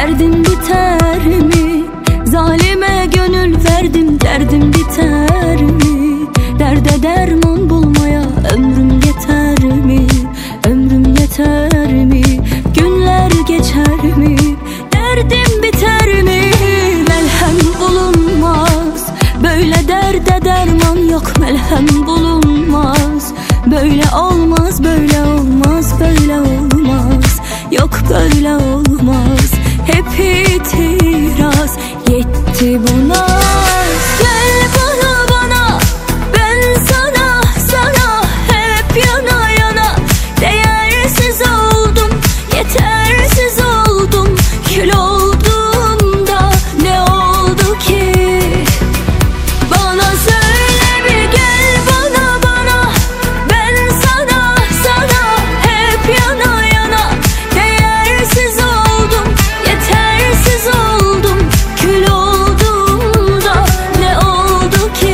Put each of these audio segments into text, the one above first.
derdim biter mi? Zalime gönül verdim, derdim biter mi? Derde derman bulmaya ömrüm yeter mi? Ömrüm yeter mi? Günler geçer mi? Derdim biter mi? Melhem bulunmaz, böyle derde derman yok. Melhem bulunmaz, böyle olmaz, böyle olmaz, böyle olmaz. Yok böyle olmaz. Hep itiraz yetti buna. Gel bana bana, ben sana sana, hep yana yana. Değersiz oldum, yetersiz oldum. Kül oldum da ne oldu ki? Bana söyle bir, gel bana bana, ben sana sana, hep yana yana. Değersiz oldum, yetersiz oldum. Kül oldum da ne oldu ki?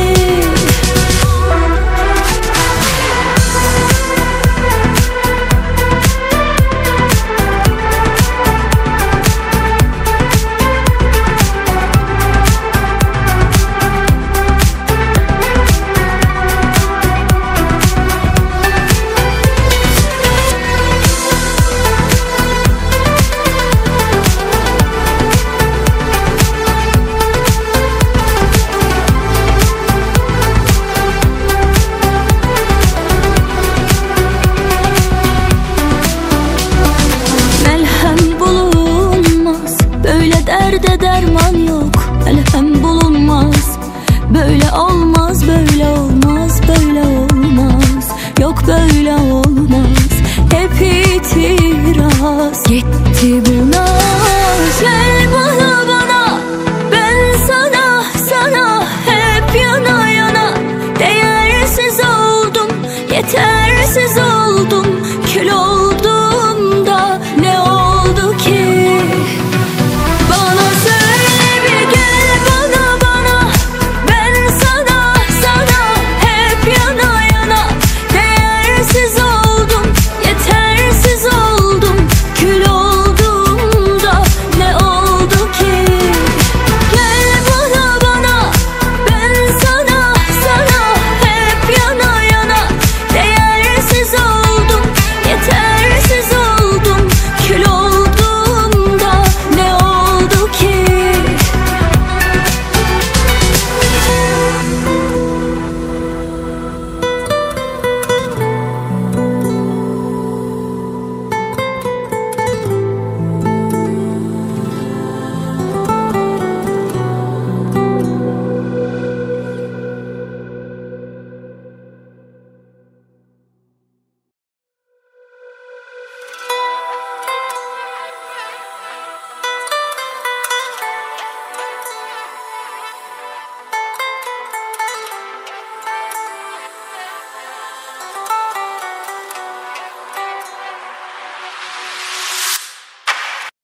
Derde derman yok, melhem bulunmaz. Böyle olmaz, böyle olmaz, böyle olmaz. Yok böyle olmaz. Hep itiraz yetti buna.